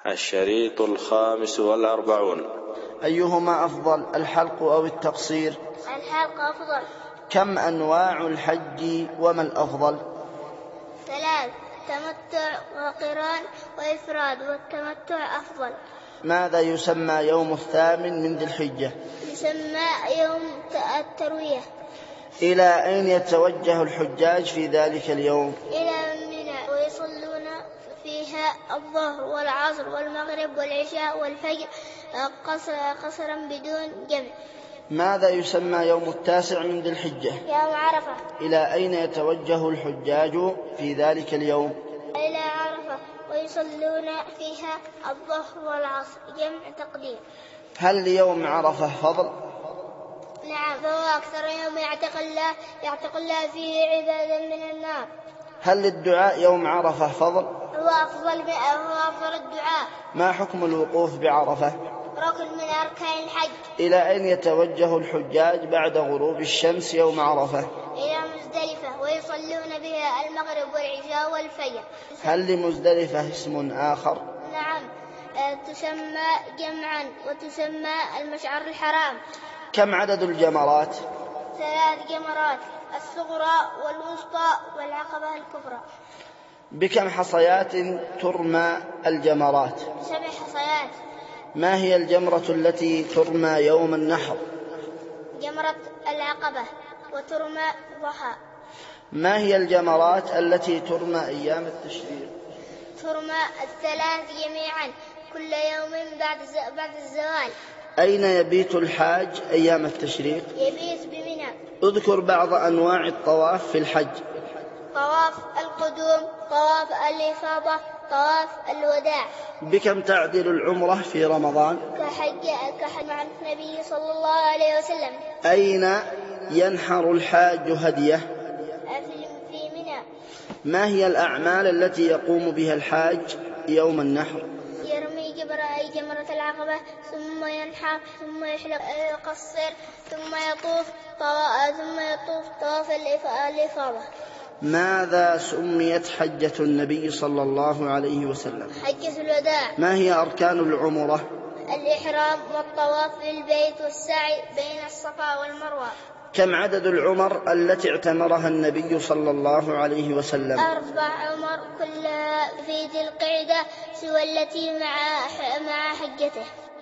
الشريط 45. أيهما أفضل، الحلق أو التقصير؟ الحلق أفضل. كم أنواع الحج وما الأفضل؟ 3: تمتع وقران وإفراد، والتمتع أفضل. ماذا يسمى يوم 8 من ذي الحجة؟ يسمى يوم التروية. إلى أين يتوجه الحجاج في ذلك اليوم؟ إلى منى، ويصلون فيها الظهر والعصر والمغرب والعشاء والفجر قصرا بدون جمع. ماذا يسمى يوم 9 من ذي الحجة؟ يوم عرفة. إلى أين يتوجه الحجاج في ذلك اليوم؟ إلى عرفة، ويصلون فيها الظهر والعصر جمع تقديم. هل ليوم عرفة فضل؟ نعم، فهو أكثر يوم يعتق الله فيه عبادا من النار. هل للدعاء يوم عرفة فضل؟ هو أفضل الدعاء. ما حكم الوقوف بعرفة؟ ركن من أركان الحج. إلى أين يتوجه الحجاج بعد غروب الشمس يوم عرفة؟ إلى مزدلفة، ويصلون بها المغرب والعشاء والفجر. هل لمزدلفة اسم آخر؟ نعم، تسمى جمعا، وتسمى المشعر الحرام. كم عدد الجمرات؟ 3 جمرات: الصغرى والوسطى والعقبة الكبرى. بكم حصيات ترمى الجمرات؟ 7 حصيات. ما هي الجمرة التي ترمى يوم النحر؟ جمرة العقبة، وترمى ضحى. ما هي الجمرات التي ترمى أيام التشريق؟ ترمى 3 جميعا كل يوم بعد الزوال. أين يبيت الحاج أيام التشريق؟ يبيت بمنى. اذكر بعض أنواع الطواف في الحج. طواف القدوم، طواف الإفاضة، طواف الوداع. بكم تعدل العمرة في رمضان؟ كحج مع النبي صلى الله عليه وسلم. أين ينحر الحاج هديه؟ في منى. ما هي الأعمال التي يقوم بها الحاج يوم النحر؟ يرمي جمرة العقبة، ثم ينحر، ثم يحلق، يقصر، ثم يطوف طواف الإفاضة. ماذا سميت حجة النبي صلى الله عليه وسلم؟ حجة الوداع. ما هي أركان العمرة؟ الإحرام والطواف بالبيت والسعي بين الصفا والمروة. كم عدد العمر التي اعتمرها النبي صلى الله عليه وسلم؟ 4 عمر، كلها في ذي القعدة، سوى التي مع حجته.